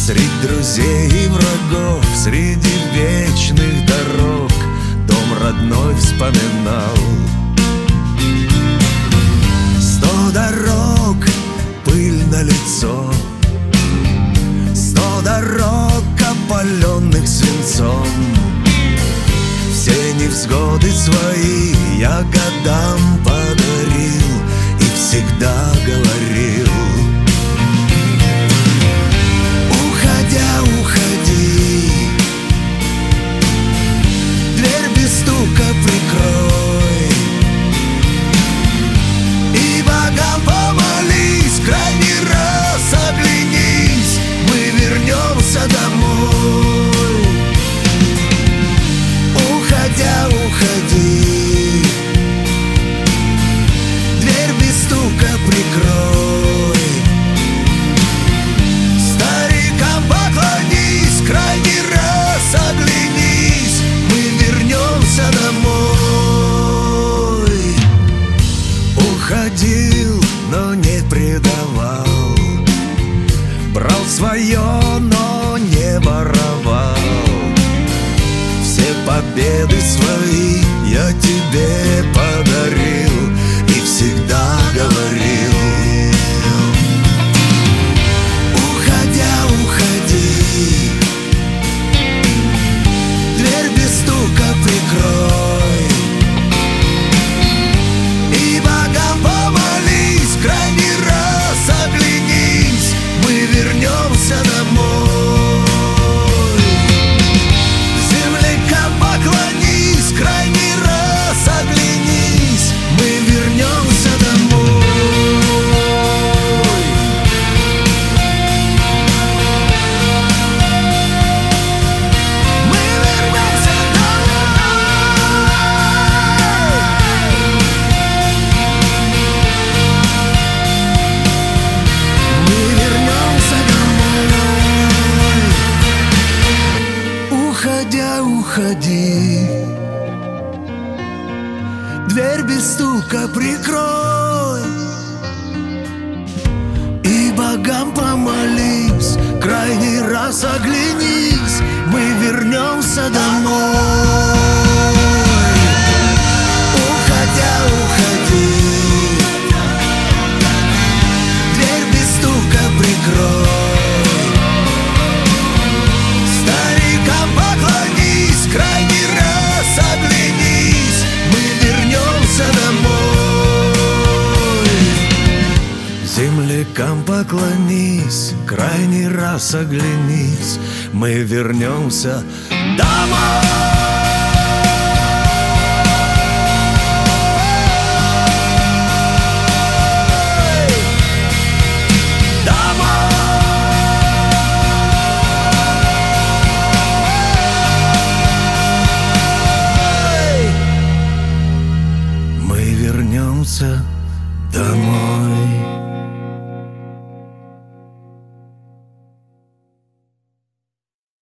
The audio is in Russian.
Среди друзей и врагов, среди вечных дорог дом родной вспоминал. 100 дорог, пыль на лицо, 100 дорог, опаленных свинцом. Все невзгоды свои я годам подарил и всегда говорил: уходя, уходи, дверь без стука прикрой, и богам помолись, крайний раз оглянись, мы вернемся домой. Уходя, уходи, дверь без стука прикрой, старикам поклонись, крайний раз оглянись, мы вернемся домой. Уходил, но не предавал, брал свое, но не воровал. Все победы свои я тебе подарил и всегда говорил: уходя, уходи, дверь без стука прикрой, и богам помолись, крайний раз оглянись, мы вернемся домой. Уходи, дверь без стука прикрой, и богам помолись, крайний раз оглянись, мы вернемся домой. Уходя, уходи, дверь без стука прикрой, крайний раз оглянись, мы вернемся домой. Землякам поклонись, крайний раз оглянись, мы вернемся домой.